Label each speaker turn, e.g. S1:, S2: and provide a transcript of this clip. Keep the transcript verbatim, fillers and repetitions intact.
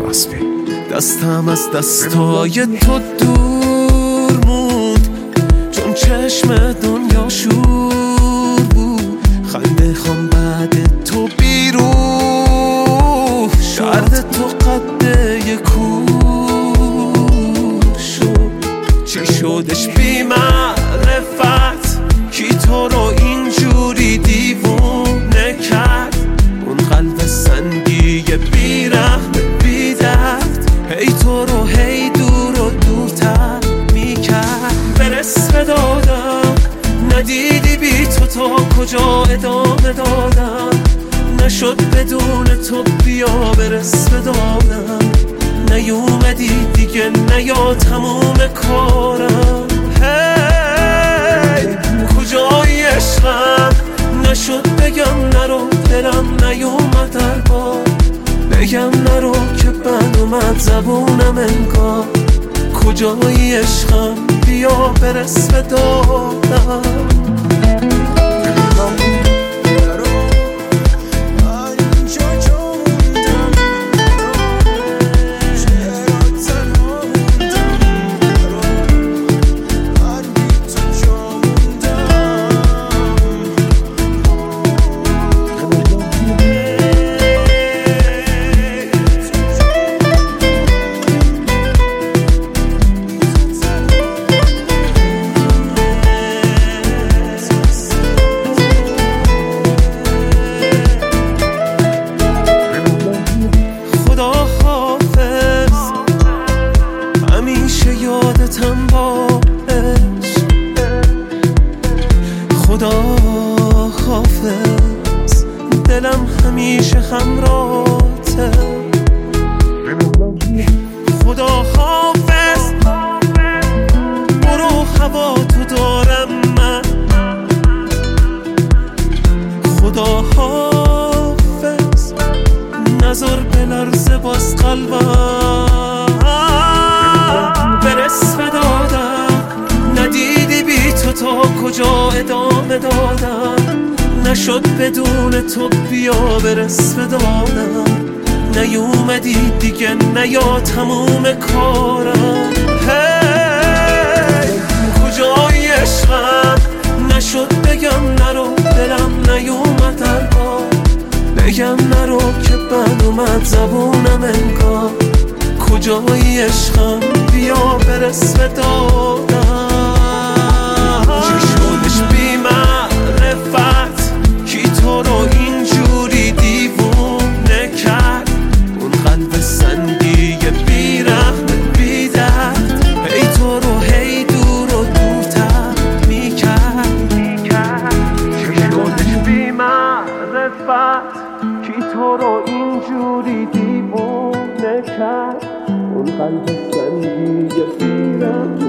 S1: راسپی.
S2: دستم از دستای تو دور موند، چون چشم دنیا شور بود. خنده خام بعد تو بیروح شد، درد تو قده کور شد. چی شدش بی معرفت کی تو رو اینجوری دیوونه کرد؟ اون قلب سنگی بی رحم بی درد هی تو رو هی دور و دورتر میکرد. برس به دادم ندیدی بی تو تا کجا ادامه دادم، نشد بدون تو بیا برس به دادم. نیومدی دیگه نیا تموم کارم. هی کجای عشقم نشد بگم نرو، دلم نیومد در بار بگم نرو که بند اومد زبونم انگار. کجای عشقم بیا برس به دادم. یادتم باش خدا حافظ، دلم همیشه همراهته. خدا حافظ برو هوا تو دارم من. خدا حافظ نظر بلرزه باز قلبم. برس به دادم ندیدی بی تو تا کجا ادامه دادم، نشد بدون تو بیا برس به دادم. نیومدی دیگه نیا تموم کارم. هی کجای عشقم نشد بگم نرو، دلم نیومد در بار بگم نرو که بند اومد زبونم انگار. کجای عشقم بیا برس به دادم. چی شدش بی معرفت کی تو رو اینجوری دیوونه کرد؟ اون قلب سنگی بی رحم بی درد هی تو رو هی دور و دورتر میکرد. چی شدش بی معرفت کی تو رو اینجوری دیوونه کرد؟ اون قلب سنگی بی رحم